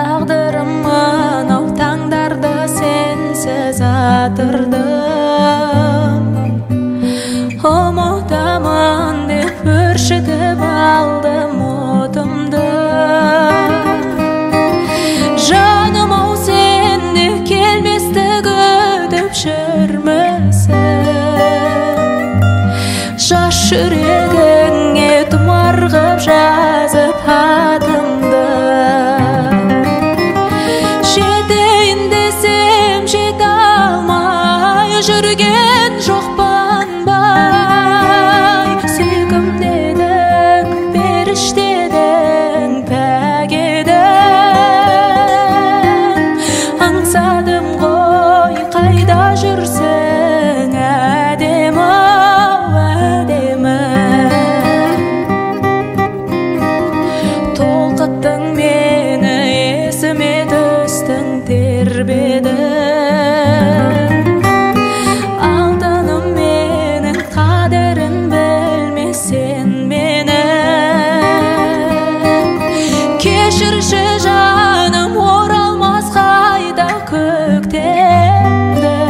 Tağdırımın o tаңдарды sensiz atırdım. Umutamın dep ürşitip aldım otumdu. Canım o sende kelmesdi güdüp жүрмесін. Жаш жүрегіңе тұмарғып жазып атымды. Жетейін десем жете алмай жүрген жоқпын бай. Сүйкімді едің, періште едің, пәк едің. Аңсадым ғой, қайда жүрсің әдемі, әдемі. Толқыттың мені, есіме түстің тербедің. Алтыным менің, қадірін білмесен мені. Кешірші жаным, оралмас қайда көктемді.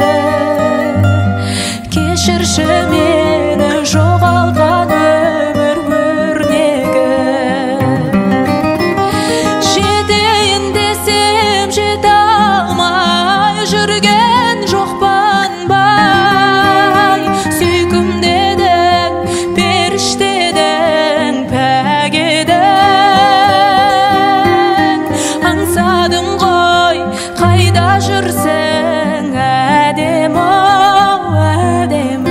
Кешірші мені, жоғалған өмір өрнегі. Жетейін десем жете алмай жүрген жоқпын бай. Сүйкімді едің, періште едің, пәк едің. Аңсадым ғой, қайда жүрсің әдемі, әдемі.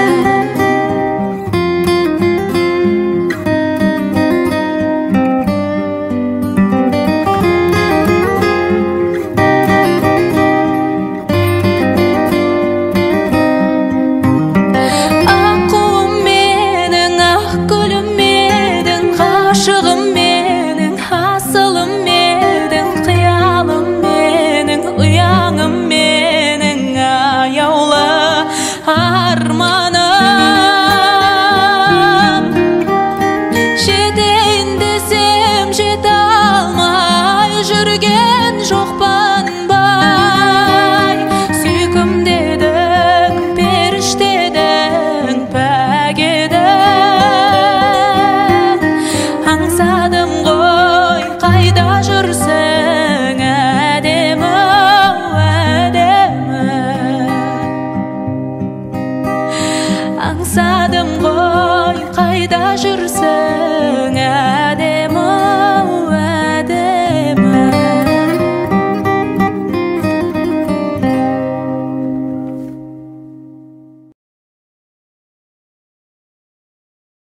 Аққуым менің, ақ гүлім едің, ғашығым менің, асылым едің, қиялым менің, ұяңым менің, аяулы арманым. Жетейін десем жете алмай жүрген жоқпын бай. Сүйкімді едің, періште едің, пәк едің. Аңсадым ғой, қайда